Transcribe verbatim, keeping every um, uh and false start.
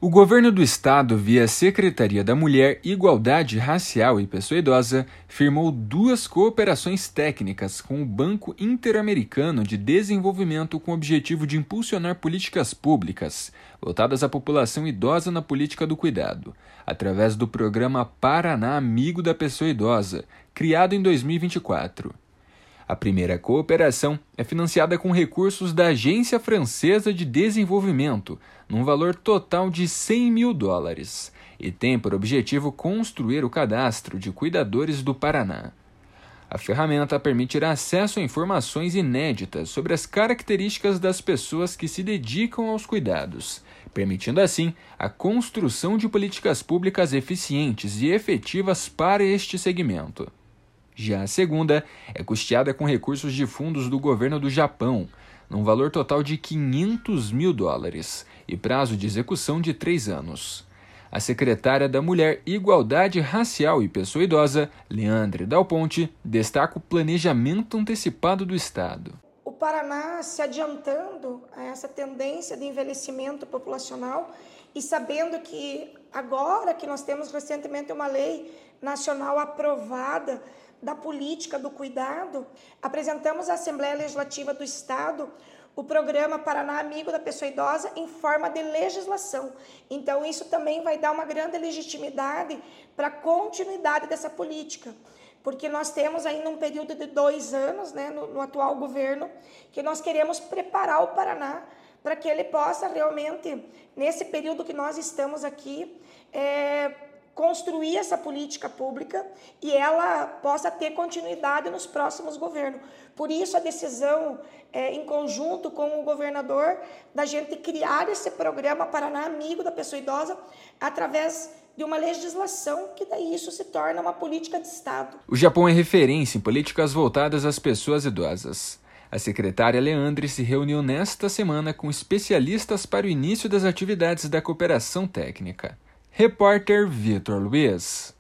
O governo do estado, via Secretaria da Mulher, Igualdade Racial e Pessoa Idosa, firmou duas cooperações técnicas com o Banco Interamericano de Desenvolvimento com o objetivo de impulsionar políticas públicas voltadas à população idosa na política do cuidado, através do programa Paraná Amigo da Pessoa Idosa, criado em dois mil e vinte e quatro. A primeira cooperação é financiada com recursos da Agência Francesa de Desenvolvimento, num valor total de cem mil dólares, e tem por objetivo construir o cadastro de cuidadores do Paraná. A ferramenta permitirá acesso a informações inéditas sobre as características das pessoas que se dedicam aos cuidados, permitindo assim a construção de políticas públicas eficientes e efetivas para este segmento. Já a segunda é custeada com recursos de fundos do governo do Japão, num valor total de quinhentos mil dólares e prazo de execução de três anos. A secretária da Mulher, Igualdade Racial e Pessoa Idosa, Leandre Dal Ponte, destaca o planejamento antecipado do Estado. O Paraná se adiantando a essa tendência de envelhecimento populacional e sabendo que agora que nós temos recentemente uma lei nacional aprovada da política do cuidado, apresentamos à Assembleia Legislativa do Estado o programa Paraná Amigo da Pessoa Idosa em forma de legislação. Então, isso também vai dar uma grande legitimidade para a continuidade dessa política, porque nós temos ainda um período de dois anos, né, no, no atual governo, que nós queremos preparar o Paraná para que ele possa realmente, nesse período que nós estamos aqui, é, construir essa política pública e ela possa ter continuidade nos próximos governos. Por isso, a decisão, é, em conjunto com o governador, da gente criar esse programa Paraná Amigo da Pessoa Idosa através de uma legislação que daí isso se torna uma política de Estado. O Japão é referência em políticas voltadas às pessoas idosas. A secretária Leandre se reuniu nesta semana com especialistas para o início das atividades da cooperação técnica. Repórter Vitor Luiz.